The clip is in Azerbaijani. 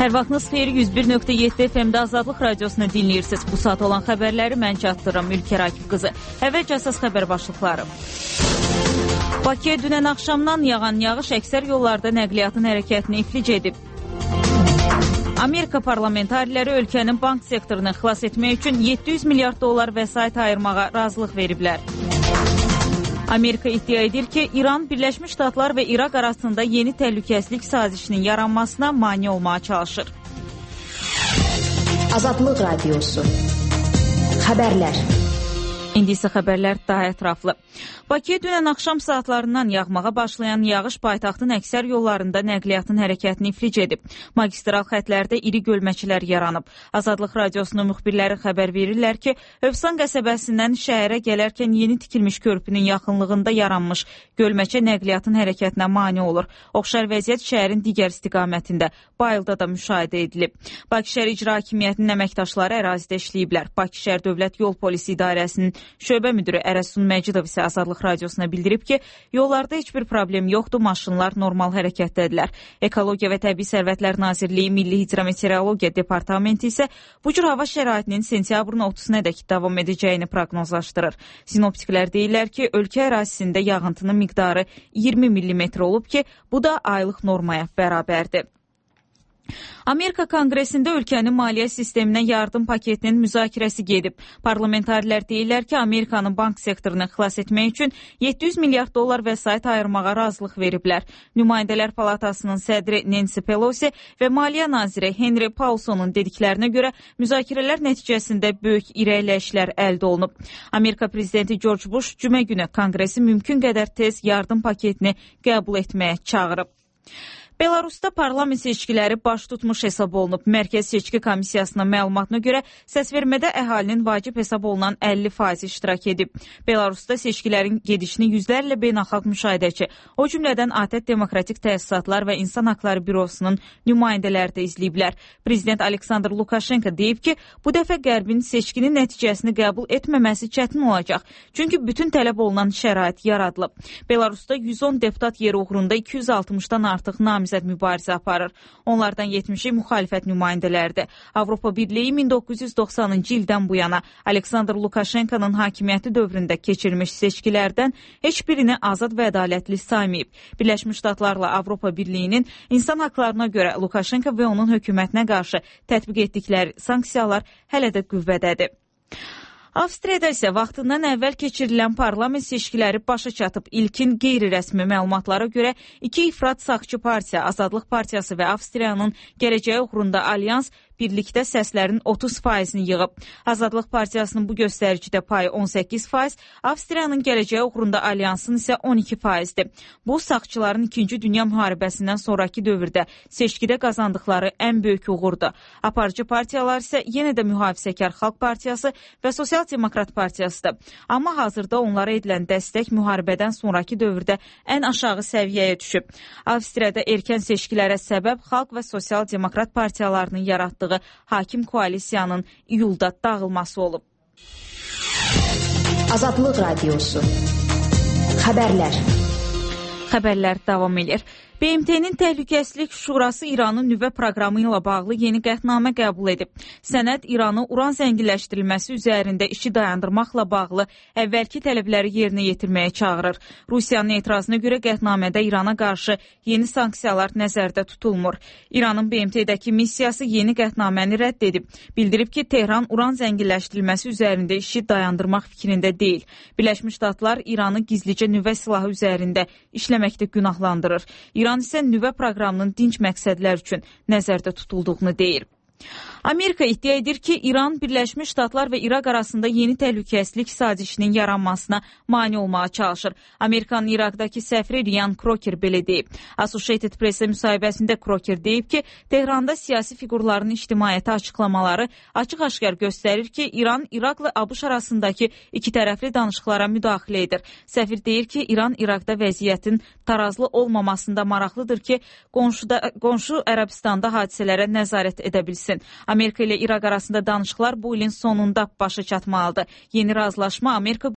Hər vaxtınız xeyir, 101.7 FM-də Azadlıq Radiosunu dinləyirsiniz. Bu saat olan xəbərləri mən çatdırıram, Ülker Akif qızı. Əvvəlcə əsas xəbər başlıqları. Bakıya dünən axşamdan yağan yağış əksər yollarda nəqliyyatın hərəkətini iflic edib. Amerika parlamentariləri ölkənin bank sektorunu xilas etmək üçün 700 milyard dollar vəsait ayırmağa razılıq veriblər. Amerika iddia edir ki, İran, Birləşmiş Ştatlar və İraq arasında yeni təhlükəsizlik sazişinin yaranmasına mane olmağa çalışır. Azadlıq Radiosu. Xəbərlər. İndi isə xəbərlər daha ətraflı. Bakıya dünən axşam saatlarından yağmağa başlayan yağış paytaxtın əksər yollarında nəqliyyatın hərəkətini iflic edib. Magistral xətlərdə iri gölməçilər yaranıb. Azadlıq Radiosunun müxbirləri xəbər verirlər ki, Övsan qəsəbəsindən şəhərə gələrkən yeni tikilmiş körpünün yaxınlığında yaranmış gölməçə nəqliyyatın hərəkətinə mane olur. Oxşar vəziyyət şəhərin digər istiqamətində, Bayılda da müşahidə edilib. Bakı şəhər İcra Hakimiyyətinin əməkdaşları ərazidə işləyiblər. Bakı şəhər Dövlət Yol Polisi İdarəsinin şöbə müdürü Ərəsun Məcidov isə Azadlıq Radiosuna bildirib ki, yollarda heç bir problem yoxdur, maşınlar normal hərəkətdədirlər. Ekologiya və Təbii Sərvətlər Nazirliyi Milli Hidrometeorologiya Departamenti isə bu cür hava şəraitinin sentyabrın 30-na dək davam edəcəyini proqnozlaşdırır. Sinoptiklər deyirlər ki, ölkə ərazisində yağıntının miqdarı 20 mm olub ki, bu da aylıq normaya bərabərdir. Amerika Konqresində ölkənin maliyyə sisteminə yardım paketinin müzakirəsi gedib. Parlamentarilər deyirlər ki, Amerikanın bank sektorunu xilas etmək üçün 700 milyard dollar vəsait ayırmağa razılıq veriblər. Nümayəndələr Palatasının sədri Nancy Pelosi və maliyyə naziri Henry Paulsonun dediklərinə görə müzakirələr nəticəsində böyük irəliləyişlər əldə olunub. Amerika prezidenti George Bush cümə günü Konqresi mümkün qədər tez yardım paketini qəbul etməyə çağırıb. Belarusda parlament seçkiləri baş tutmuş hesab olunub. Mərkəz Seçki Komissiyasının məlumatına görə səsvermədə əhalinin vacib hesab olunan 50% iştirak edib. Belarusda seçkilərin gedişini yüzlərlə beynəlxalq müşahidəçi, o cümlədən ATƏT Demokratik Təsisatlar və İnsan Haqları Bürosunun nümayəndələri də izləyiblər. Prezident Aleksandr Lukashenko deyib ki, bu dəfə Qərbin seçkinin nəticəsini qəbul etməməsi çətin olacaq. Çünki bütün tələb olunan şərait yaradılıb. Belarusda 110 deputat yeri uğrunda 260-dan artıq namizəd mübarizə aparır. Onlardan 70-i müxalifət nümayəndələridir. Avropa Birliyi 1990-cı ildən bu yana Aleksandr Lukashenkonun hakimiyyəti dövründə keçirmiş seçkilərdən heç birini azad və ədalətli saymayıb. Birləşmiş Ştatlarla Avropa Birliyinin insan haqlarına görə Lukashenko və onun hökumətinə qarşı tətbiq etdikləri sanksiyalar hələ də qüvvədədir. Avstriyada isə vaxtından əvvəl keçirilən parlament seçkiləri başa çatıb. İlkin qeyri-rəsmi məlumatlara görə iki ifrat sağçı partiya, Azadlıq Partiyası və Avstriyanın gələcəyi uğrunda Alyans birlikdə səslərin 30%-ni yığıb. Azadlıq Partiyasının bu göstəricidə payı 18%, Avstriyanın gələcəyi uğrunda Alyansın isə 12%-dir. Bu, sağçıların 2-ci Dünya müharibəsindən sonraki dövrdə seçkidə qazandıqları ən böyük uğurdur. Aparıcı partiyalar isə yenə də Mühafizəkar Xalq Partiyası və Sosial Demokrat Partiyasıdır. Amma hazırda onlara edilən dəstək müharibədən sonraki dövrdə ən aşağı səviyyəyə düşüb. Avstriyada erkən seçkilərə səbəb Xalq və Sosial Demokrat partiyalarının yaratdığı hakim koalisiyanın iyulda dağılması olub. Azadlıq Radiosu. Xəbərlər. Xəbərlər davam edir. BMT-nin Təhlükəsizlik Şurası İranın nüvə proqramı ilə bağlı yeni qətnamə qəbul edib. Sənəd İranı uran zənginləşdirilməsi üzərində işi dayandırmaqla bağlı əvvəlki tələbləri yerinə yetirməyə çağırır. Rusiyanın etirazına görə qətnamədə İrana qarşı yeni sanksiyalar nəzərdə tutulmur. İranın BMT-dəki missiyası yeni qətnaməni rədd edib. Bildirib ki, Tehran uran zənginləşdirilməsi üzərində işi dayandırmaq fikrində deyil. Birləşmiş Ştatlar İranı gizlicə nüvə silahı üzərində işləməkdə günahlandırır. İran isə nüvə proqramının dinc məqsədlər üçün nəzərdə tutulduğunu deyir. Amerika iddia edir ki, İran, Birləşmiş Ştatlar və İraq arasında yeni təhlükəsizlik sazişinin yaranmasına mane olmağa çalışır. Amerikanın İraqdakı səfiri Ryan Crocker belə deyib. Associated Press-ə müsahibəsində Crocker deyib ki, Tehranda siyasi fiqurların ictimaiyyətə açıqlamaları açıq-aşkar göstərir ki, İran, İraqla ABŞ arasındakı iki tərəfli danışıqlara müdaxilə edir. Səfir deyir ki, İran İraqda vəziyyətin tarazlı olmamasında maraqlıdır ki, qonşu Ərəbistanda hadisələrə nəzarət edə bilsin. Amerika ilə İraq arasında danışıqlar bu ilin sonunda başa çatmalıdır. Yeni razılaşma Amerika